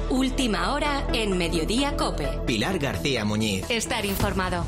Última hora en Mediodía COPE. Pilar García Muñiz. Estar informado.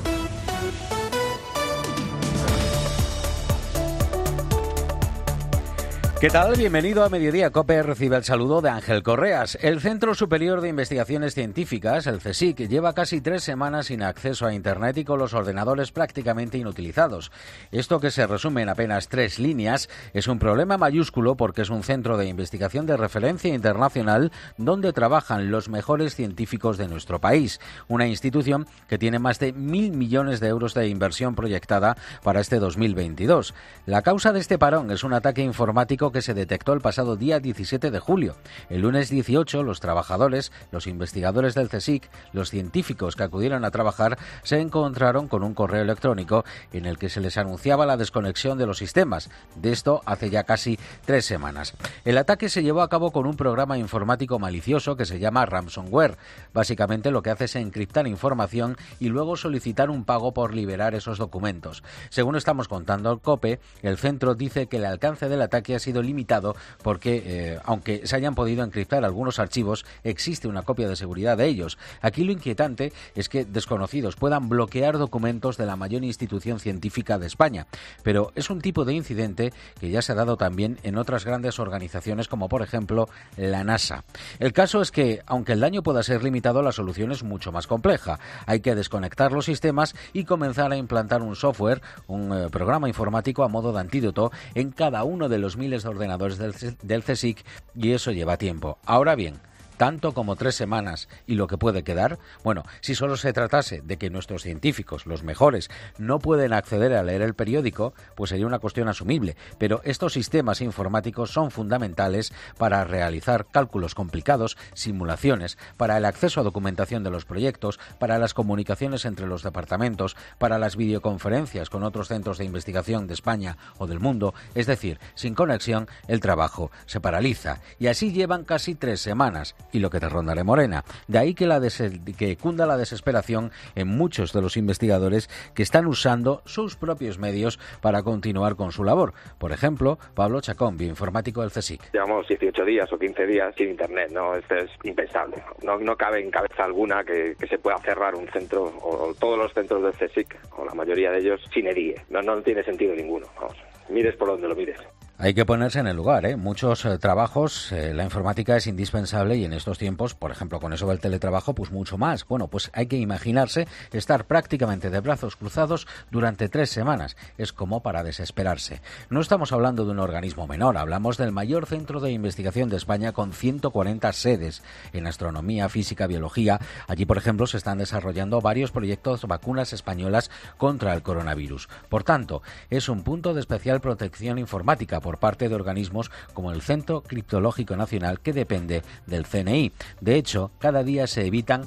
¿Qué tal? Bienvenido a Mediodía COPE. Recibe el saludo de Ángel Correas. El Centro Superior de Investigaciones Científicas, el CSIC, lleva casi 3 semanas sin acceso a Internet y con los ordenadores prácticamente inutilizados. Esto, que se resume en apenas 3 líneas, es un problema mayúsculo porque es un centro de investigación de referencia internacional donde trabajan los mejores científicos de nuestro país. Una institución que tiene más de 1.000 millones de euros de inversión proyectada para este 2022. La causa de este parón es un ataque informático que se detectó el pasado día 17 de julio. El lunes 18, los trabajadores, los investigadores del CSIC, los científicos que acudieron a trabajar, se encontraron con un correo electrónico en el que se les anunciaba la desconexión de los sistemas. De esto hace ya casi 3 semanas. El ataque se llevó a cabo con un programa informático malicioso que se llama ransomware. Básicamente lo que hace es encriptar información y luego solicitar un pago por liberar esos documentos. Según estamos contando al COPE, el centro dice que el alcance del ataque ha sido limitado porque, aunque se hayan podido encriptar algunos archivos, existe una copia de seguridad de ellos. Aquí lo inquietante es que desconocidos puedan bloquear documentos de la mayor institución científica de España. Pero es un tipo de incidente que ya se ha dado también en otras grandes organizaciones, como por ejemplo la NASA. El caso es que, aunque el daño pueda ser limitado, la solución es mucho más compleja. Hay que desconectar los sistemas y comenzar a implantar un software, un programa informático a modo de antídoto en cada uno de los miles de ordenadores del CSIC, y eso lleva tiempo. Ahora bien, tanto como 3 semanas y lo que puede quedar, bueno, si solo se tratase de que nuestros científicos, los mejores, no pueden acceder a leer el periódico, pues sería una cuestión asumible, pero estos sistemas informáticos son fundamentales para realizar cálculos complicados, simulaciones, para el acceso a documentación de los proyectos, para las comunicaciones entre los departamentos, para las videoconferencias con otros centros de investigación de España o del mundo. Es decir, sin conexión el trabajo se paraliza, y así llevan casi 3 semanas. Y lo que te rondaré morena. De ahí que cunda la desesperación en muchos de los investigadores que están usando sus propios medios para continuar con su labor. Por ejemplo, Pablo Chacón, bioinformático del CSIC. Llevamos 18 días o 15 días sin Internet, ¿no? Esto es impensable. No cabe en cabeza alguna que se pueda cerrar un centro, o todos los centros del CSIC, o la mayoría de ellos, sin EDIE. No tiene sentido ninguno. Vamos, mires por donde lo mires. Hay que ponerse en el lugar, ¿eh? Muchos trabajos, la informática es indispensable, y en estos tiempos, por ejemplo, con eso del teletrabajo, pues mucho más. Bueno, pues hay que imaginarse estar prácticamente de brazos cruzados durante 3 semanas. Es como para desesperarse. No estamos hablando de un organismo menor, hablamos del mayor centro de investigación de España con 140 sedes en astronomía, física, biología. Allí, por ejemplo, se están desarrollando varios proyectos de vacunas españolas contra el coronavirus. Por tanto, es un punto de especial protección informática por parte de organismos como el Centro Criptológico Nacional, que depende del CNI. De hecho, cada día se evitan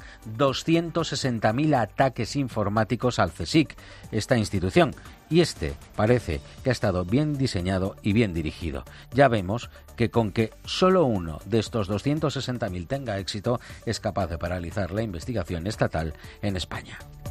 260.000 ataques informáticos al CSIC, esta institución, y parece que ha estado bien diseñado y bien dirigido. Ya vemos que con que solo uno de estos 260.000 tenga éxito, es capaz de paralizar la investigación estatal en España.